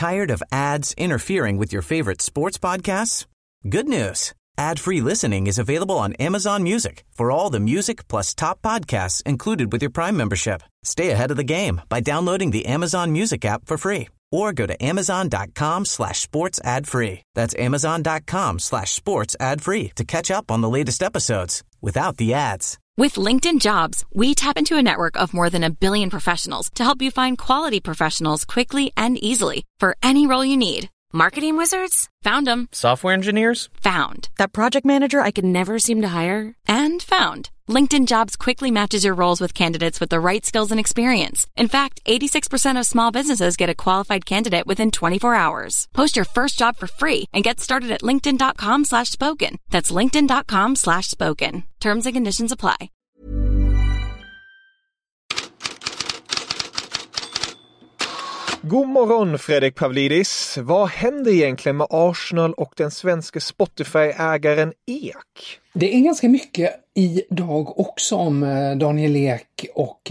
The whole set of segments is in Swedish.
Tired of ads interfering with your favorite sports podcasts? Good news. Ad-free listening is available on Amazon Music for all the music plus top podcasts included with your Prime membership. Stay ahead of the game by downloading the Amazon Music app for free or go to amazon.com/sports ad free. That's amazon.com/sports ad free to catch up on the latest episodes without the ads. With LinkedIn Jobs, we tap into a network of more than 1 billion professionals to help you find quality professionals quickly and easily for any role you need. Marketing wizards? Found them. Software engineers? Found. That project manager I could never seem to hire? And found. LinkedIn Jobs quickly matches your roles with candidates with the right skills and experience. In fact, 86% of small businesses get a qualified candidate within 24 hours. Post your first job for free and get started at linkedin.com/spoken. That's linkedin.com/spoken. Terms and conditions apply. God morgon Fredrik Pavlidis. Vad händer egentligen med Arsenal och den svenska Spotify-ägaren Ek? Det är ganska mycket idag också om Daniel Ek och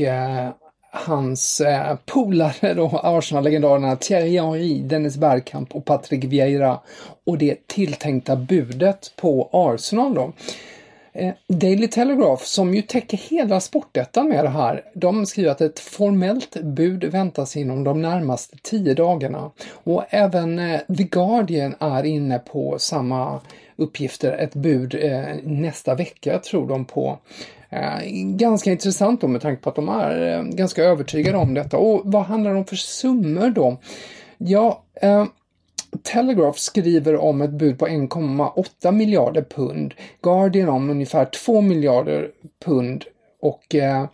hans polare då, Arsenal-legendarerna Thierry Henry, Dennis Bergkamp och Patrick Vieira och det tilltänkta budet på Arsenal då. Daily Telegraph, som ju täcker hela sportettan med det här, de skriver att ett formellt bud väntas inom de närmaste 10 dagarna. Och även The Guardian är inne på samma uppgifter, ett bud nästa vecka tror de på. Ganska intressant då med tanke på att de är ganska övertygade om detta. Och vad handlar det om för summor då? Ja, Telegraph skriver om ett bud på 1,8 miljarder pund. Guardian om ungefär 2 miljarder pund. Och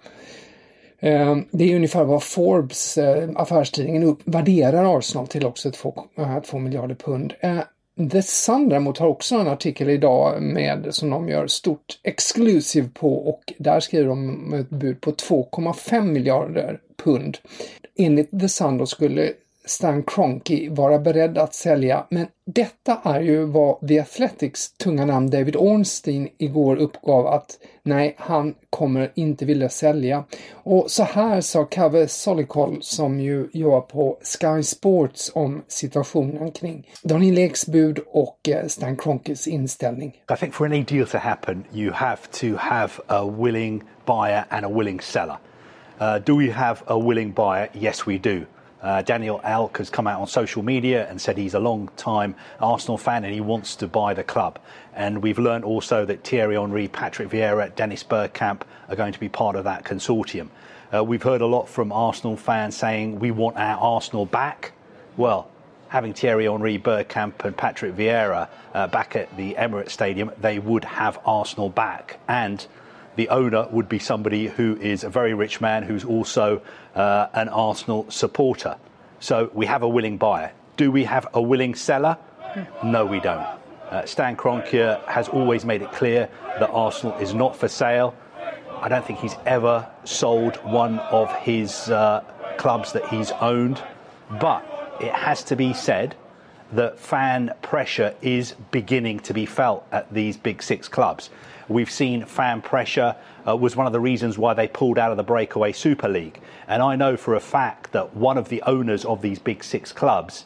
det är ungefär vad Forbes, affärstidningen, värderar Arsenal till också 2 miljarder pund. The Sun däremot har också en artikel idag med, som de gör stort exclusive på, och där skriver de ett bud på 2,5 miljarder pund. Enligt The Sun då skulle Stan Kroenke vara beredd att sälja, men detta är ju vad The Athletics tunga namn David Ornstein igår uppgav att nej, han kommer inte vilja sälja. Och så här sa Kaveh Solikol, som ju jobbar på Sky Sports, om situationen kring Daniel Eks bud och Stan Kroenkes inställning. I think for any deal to happen, you have to have a willing buyer and a willing seller. Do we have a willing buyer? Yes, we do. Daniel Elk has come out on social media and said he's a long-time Arsenal fan and he wants to buy the club. And we've learned also that Thierry Henry, Patrick Vieira, Dennis Bergkamp are going to be part of that consortium. We've heard a lot from Arsenal fans saying we want our Arsenal back. Well, having Thierry Henry, Bergkamp and Patrick Vieira back at the Emirates Stadium, they would have Arsenal back. And the owner would be somebody who is a very rich man who's also an Arsenal supporter. So we have a willing buyer. Do we have a willing seller? No, we don't. Stan Kroenke has always made it clear that Arsenal is not for sale. I don't think he's ever sold one of his clubs that he's owned. But it has to be said that fan pressure is beginning to be felt at these big six clubs. We've seen fan pressure was one of the reasons why they pulled out of the breakaway Super League. And I know for a fact that one of the owners of these big six clubs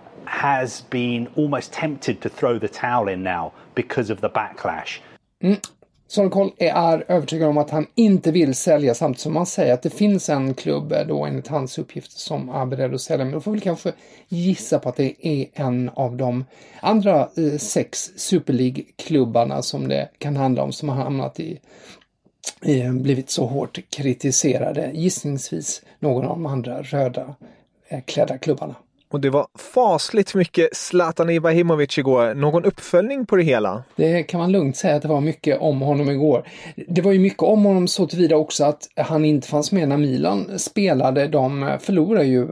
has been almost tempted to throw the towel in now because of the backlash. Solkol är övertygad om att han inte vill sälja, samtidigt som man säger att det finns en klubb då enligt hans uppgifter som är beredd att sälja. Men då får vi kanske gissa på att det är en av de andra 6 Super League-klubbarna som det kan handla om, som har hamnat blivit så hårt kritiserade. Gissningsvis någon av de andra röda klädda klubbarna. Och det var fasligt mycket Zlatan Ibrahimovic igår. Någon uppföljning på det hela? Det kan man lugnt säga att det var mycket om honom igår. Det var ju mycket om honom så tillvida också att han inte fanns med när Milan spelade. De förlorade ju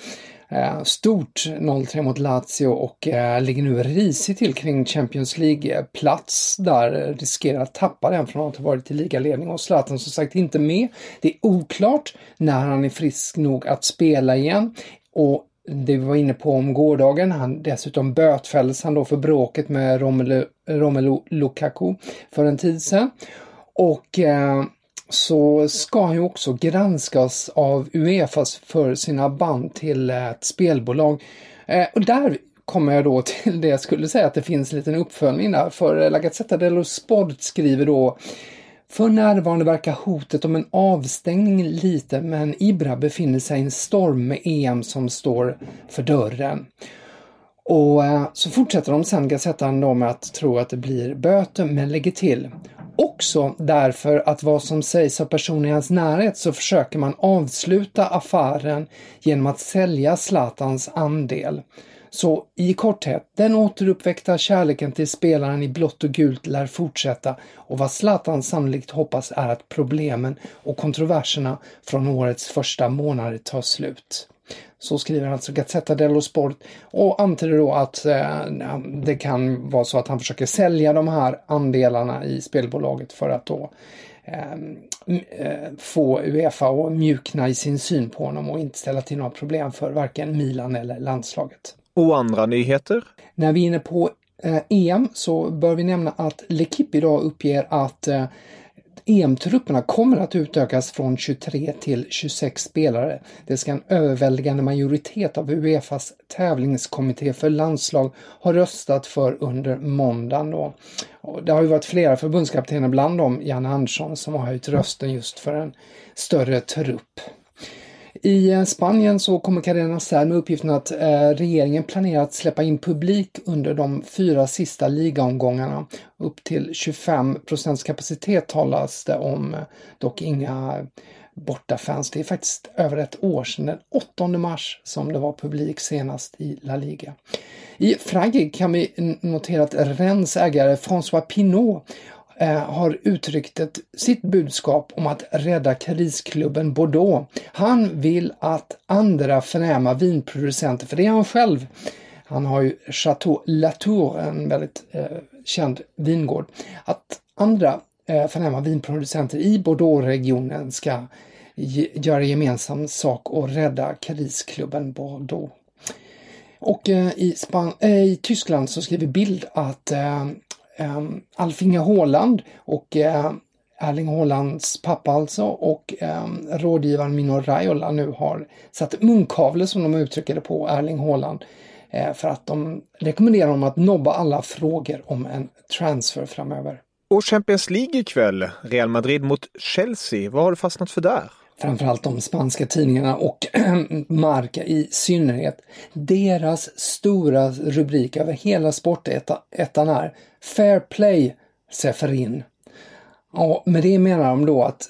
stort 0-3 mot Lazio och ligger nu risigt till kring Champions League-plats där, riskerar att tappa den från att ha varit i ligaledning. Och Zlatan som sagt inte med. Det är oklart när han är frisk nog att spela igen. Och det vi var inne på om gårdagen, han dessutom bötfälldes han då för bråket med Romelu Lukaku för en tid sedan. Och så ska han ju också granskas av UEFA för sina band till ett spelbolag. Och där kommer jag då till det jag skulle säga att det finns en liten uppföljning där. För La Gazzetta dello Sport skriver då: för närvarande verkar hotet om en avstängning lite, men Ibra befinner sig i en storm med EM som står för dörren. Och så fortsätter de sen Gazettan då med att tro att det blir böter, men lägger till: också därför att vad som sägs av personer i hans närhet så försöker man avsluta affären genom att sälja Zlatans andel. Så i korthet, den återuppväckta kärleken till spelaren i blått och gult lär fortsätta, och vad Zlatan sannolikt hoppas är att problemen och kontroverserna från årets första månader tar slut. Så skriver alltså Gazzetta dello Sport och antyder då att det kan vara så att han försöker sälja de här andelarna i spelbolaget för att då få UEFA att mjukna i sin syn på honom och inte ställa till några problem för varken Milan eller landslaget. Och andra nyheter? När vi är inne på EM så bör vi nämna att L'Equipe idag uppger att EM-trupperna kommer att utökas från 23 till 26 spelare. Det ska en överväldigande majoritet av UEFAs tävlingskommitté för landslag ha röstat för under måndagen då. Och det har ju varit flera förbundskaptener, bland dem Janne Andersson, som har höjt rösten just för en större trupp. I Spanien så kommer Cadena Ser med uppgiften att regeringen planerar att släppa in publik under de 4 sista ligaomgångarna. Upp till 25% kapacitet talas det om, dock inga bortafans. Det är faktiskt över ett år sedan, den 8 mars, som det var publik senast i La Liga. I Frankrike kan vi notera att Rennes ägare François Pinault har uttryckt sitt budskap om att rädda krisklubben Bordeaux. Han vill att andra förnäma vinproducenter, för det är han själv, han har ju Chateau Latour, en väldigt känd vingård, att andra förnäma vinproducenter i Bordeaux-regionen ska göra gemensam sak och rädda krisklubben Bordeaux. Och i Tyskland så skriver Bild att Alf-Inge Haaland och Erling Haalands pappa alltså och rådgivaren Mino Raiola nu har satt munkavle, som de uttrycker det, på Erling Haaland för att de rekommenderar honom att nobba alla frågor om en transfer framöver. Och Champions League ikväll, Real Madrid mot Chelsea, vad har du fastnat för där? Framförallt de spanska tidningarna och Marca i synnerhet. Deras stora rubrik över hela sportettan är Fair Play Seferin. Och med det menar de då att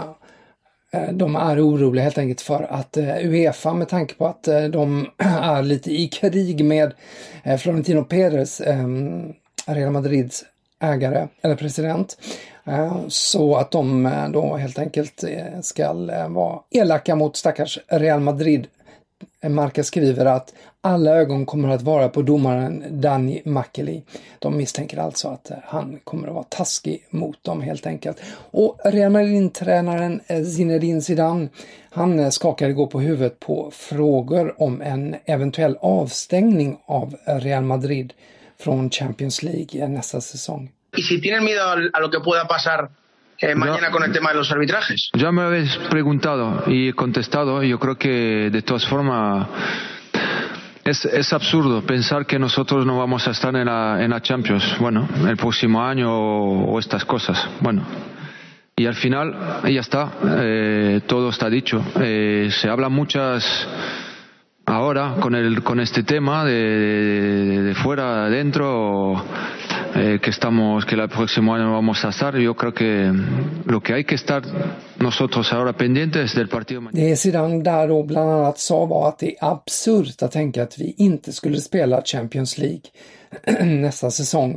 de är oroliga helt enkelt för att UEFA, med tanke på att de är lite i krig med Florentino Pérez, Real Madrids ägare eller president, så att de då helt enkelt ska vara elaka mot stackars Real Madrid. Marca skriver att alla ögon kommer att vara på domaren Dani Makeli. De misstänker alltså att han kommer att vara taskig mot dem helt enkelt. Och Real Madrid-tränaren Zinedine Zidane, han skakade igår på huvudet på frågor om en eventuell avstängning av Real Madrid från Champions League nästa säsong. Y si tienen miedo a lo que pueda pasar mañana con el tema de los arbitrajes. Ya me habéis preguntado y contestado. Yo creo que de todas formas es absurdo pensar que nosotros no vamos a estar en la Champions, bueno, el próximo año o estas cosas. Bueno, y al final ya está, todo está dicho. Se habla muchas ahora con este tema de fuera, adentro, que el próximo año vamos a estar. Yo creo que lo que hay que estar nosotros ahora pendientes del partido. Det Zidane där då bland annat sa var att det är absurt att tänka att vi inte skulle spela Champions League nästa säsong.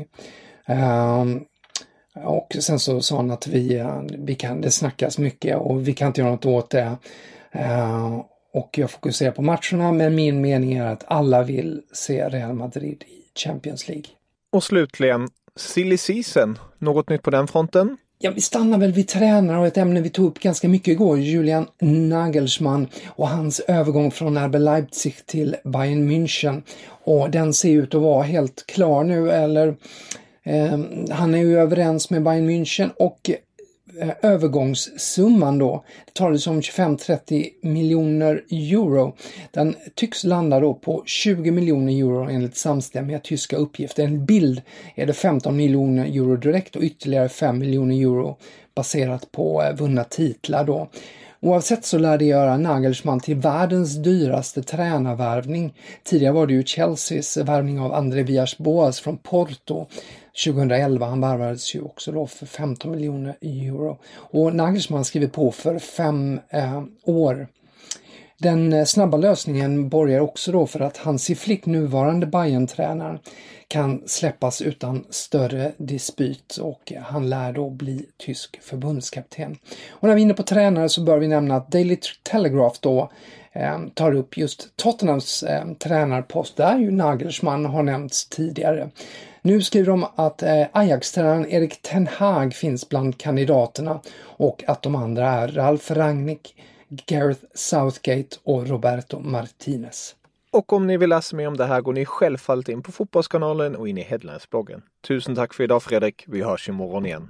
Och sen så sa han att vi kan, det snackas mycket och vi kan inte göra något åt det. Och jag fokuserar på matcherna, men min mening är att alla vill se Real Madrid i Champions League. Och slutligen, silly season. Något nytt på den fronten? Ja, vi stannar väl vid tränare och ett ämne vi tog upp ganska mycket igår. Julian Nagelsmann och hans övergång från RB Leipzig till Bayern München. Och den ser ut att vara helt klar nu, eller han är ju överens med Bayern München och övergångssumman då. Det talades om 25-30 miljoner euro. Den tycks landa då på 20 miljoner euro enligt samstämmiga tyska uppgifter. En bild är det 15 miljoner euro direkt och ytterligare 5 miljoner euro baserat på vunna titlar då. Oavsett så lär det göra Nagelsmann till världens dyraste tränarvärvning. Tidigare var det ju Chelseas värvning av André Villas-Boas från Porto 2011. Han värvades ju också då för 15 miljoner euro. Och Nagelsmann skriver på för 5 år. Den snabba lösningen borgar också då för att Hansi Flick, nuvarande Bayern-tränaren, kan släppas utan större dispyt och han lär då bli tysk förbundskapten. Och när vi är inne på tränare så bör vi nämna att Daily Telegraph då tar upp just Tottenhams tränarpost där ju Nagelsmann har nämnts tidigare. Nu skriver de att Ajax-tränaren Erik Ten Hag finns bland kandidaterna och att de andra är Ralf Rangnick, Gareth Southgate och Roberto Martinez. Och om ni vill läsa mer om det här går ni självfallet in på Fotbollskanalen och in i Headlines-bloggen. Tusen tack för idag Fredrik, vi hörs imorgon igen.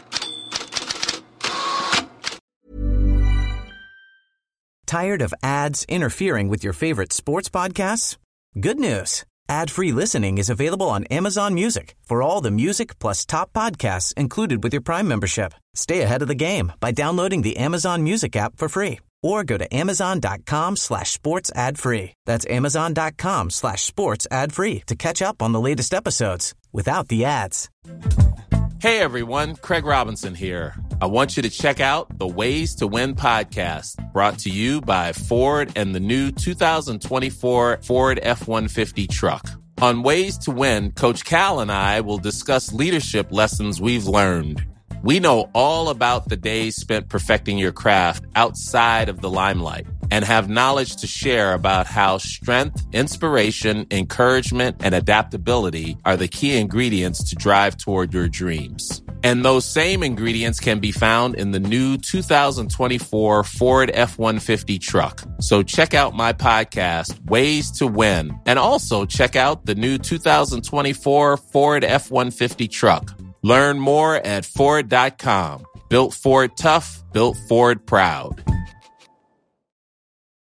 Tired of ads interfering with your favorite sports podcasts? Good news! Ad-free listening is available on Amazon Music for all the music plus top podcasts included with your Prime membership. Stay ahead of the game by downloading the Amazon Music app for free or go to amazon.com/sports ad free. That's amazon.com/sports ad free to catch up on the latest episodes without the ads. Hey everyone, Craig Robinson here. I want you to check out the Ways to Win podcast, brought to you by Ford and the new 2024 Ford F-150 truck. On Ways to Win, Coach Cal and I will discuss leadership lessons we've learned. We know all about the days spent perfecting your craft outside of the limelight and have knowledge to share about how strength, inspiration, encouragement, and adaptability are the key ingredients to drive toward your dreams. And those same ingredients can be found in the new 2024 Ford F-150 truck. So check out my podcast, Ways to Win, and also check out the new 2024 Ford F-150 truck. Learn more at Ford.com. Built Ford tough, built Ford proud.